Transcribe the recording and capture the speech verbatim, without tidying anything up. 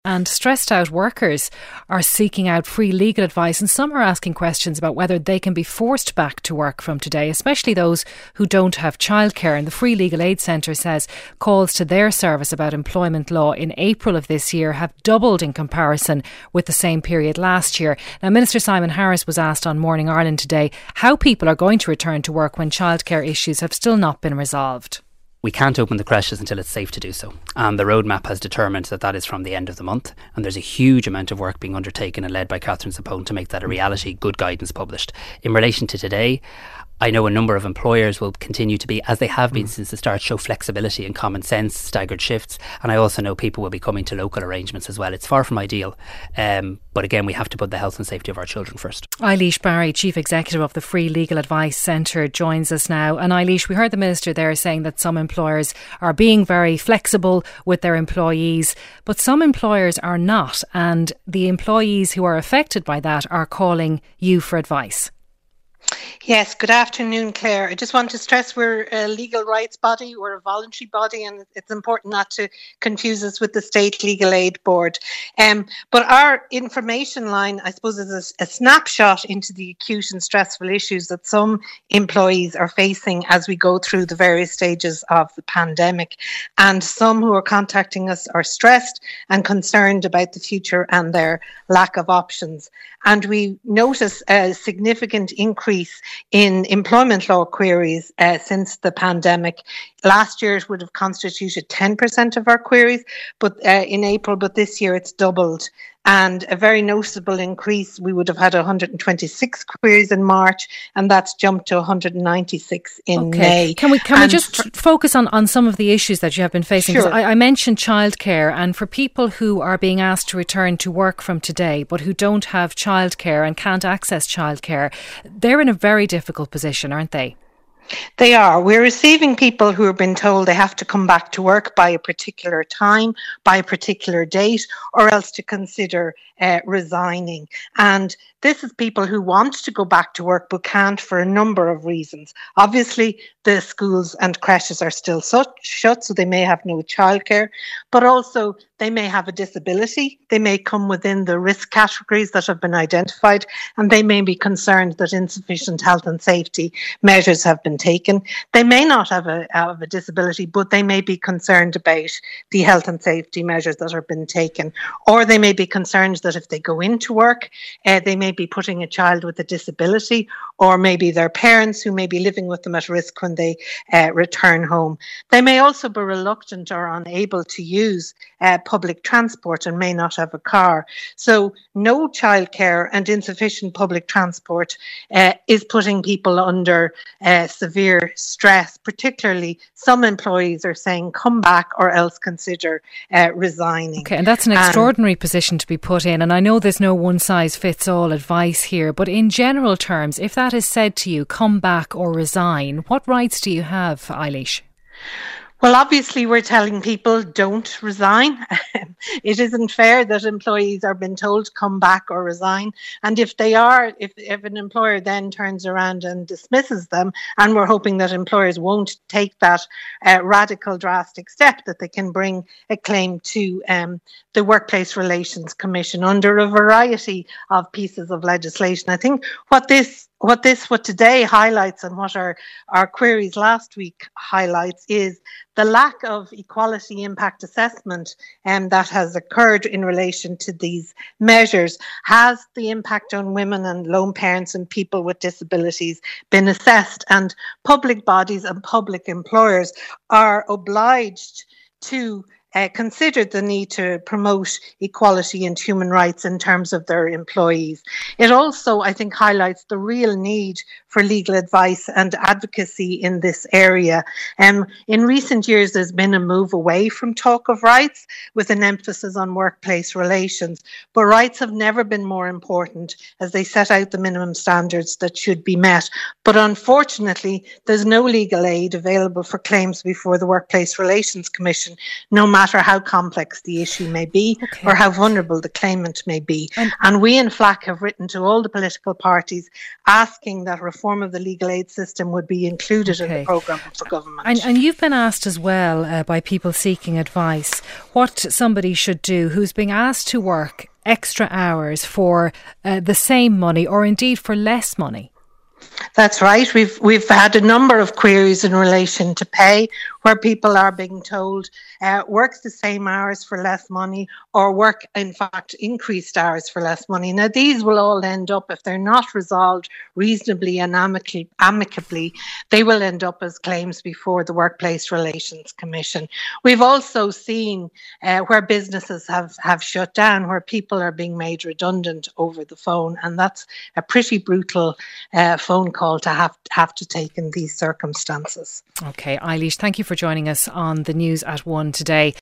and stressed out workers are seeking out free legal advice, and some are asking questions about whether they can be forced back to work from today, especially those who don't have childcare. And the Free Legal Aid Centre says calls to their service about employment law in April of this year have doubled in comparison with the same period last year. Now, Minister Simon Harris was asked on Morning Ireland today how people are going to return to work when childcare issues have still not been resolved. We can't open the creches until it's safe to do so. And the roadmap has determined that that is from the end of the month. And there's a huge amount of work being undertaken and led by Catherine Zappone to make that a reality, good guidance published. In relation to today, I know a number of employers will continue to be, as they have been mm. since the start, show flexibility and common sense, staggered shifts. And I also know people will be coming to local arrangements as well. It's far from ideal. Um, but again, we have to put the health and safety of our children first. Eilish Barry, Chief Executive of the Free Legal Advice Centre, joins us now. And Eilish, we heard the Minister there saying that some employers are being very flexible with their employees, but some employers are not. And the employees who are affected by that are calling you for advice. Yes, good afternoon, Claire. I just want to stress we're a legal rights body, we're a voluntary body, and it's important not to confuse us with the State Legal Aid Board. Um, but our information line, I suppose, is a, a snapshot into the acute and stressful issues that some employees are facing as we go through the various stages of the pandemic. And some who are contacting us are stressed and concerned about the future and their lack of options. And we notice a significant increase in employment law queries uh, since the pandemic. Last year it would have constituted ten percent of our queries, but uh, in April, but this year it's doubled. And a very noticeable increase, we would have had one hundred twenty-six queries in March, and that's jumped to one hundred ninety-six in okay. May. Can we can and we just for, focus on, on some of the issues that you have been facing? Sure. I, I mentioned childcare, and for people who are being asked to return to work from today, but who don't have childcare and can't access childcare, they're in a very difficult position, aren't they? They are. We're receiving people who have been told they have to come back to work by a particular time, by a particular date, or else to consider uh, resigning. And this is people who want to go back to work but can't for a number of reasons. Obviously, the schools and creches are still shut, so they may have no childcare, but also they may have a disability. They may come within the risk categories that have been identified, and they may be concerned that insufficient health and safety measures have been taken. They may not have a, have a disability, but they may be concerned about the health and safety measures that have been taken, or they may be concerned that if they go into work, uh, they may be putting a child with a disability, or maybe their parents who may be living with them at risk when they uh, return home. They may also be reluctant or unable to use uh, public transport and may not have a car. So no childcare and insufficient public transport uh, is putting people under uh, severe stress. Particularly, some employees are saying come back or else consider uh, resigning. Okay, and that's an extraordinary um, position to be put in. And I know there's no one size fits all advice here, but in general terms, if that is said to you, come back or resign, what rights do you have, Eilish? Well, obviously, we're telling people don't resign. It isn't fair that employees are being told to come back or resign. And if they are, if, if an employer then turns around and dismisses them, and we're hoping that employers won't take that uh, radical, drastic step, that they can bring a claim to um, the Workplace Relations Commission under a variety of pieces of legislation. I think what this What this, what today highlights and what our, our queries last week highlights is the lack of equality impact assessment um, that has occurred in relation to these measures. Has the impact on women and lone parents and people with disabilities been assessed? And public bodies and public employers are obliged to Uh, considered the need to promote equality and human rights in terms of their employees. It also, I think, highlights the real need for legal advice and advocacy in this area. Um, in recent years, there's been a move away from talk of rights with an emphasis on workplace relations, but rights have never been more important as they set out the minimum standards that should be met. But unfortunately, there's no legal aid available for claims before the Workplace Relations Commission, no matter matter how complex the issue may be okay. or how vulnerable the claimant may be. And, and we in F L A C have written to all the political parties asking that reform of the legal aid system would be included okay. in the programme for government. And, and you've been asked as well uh, by people seeking advice what somebody should do who's being asked to work extra hours for uh, the same money or indeed for less money. That's right. We've we've had a number of queries in relation to pay where people are being told uh, work the same hours for less money or work, in fact, increased hours for less money. Now, these will all end up, if they're not resolved reasonably and amicably, amicably they will end up as claims before the Workplace Relations Commission. We've also seen uh, where businesses have, have shut down, where people are being made redundant over the phone, and that's a pretty brutal uh, phone call to have, have to take in these circumstances. OK, Eilish, thank you for joining us on the News at One today.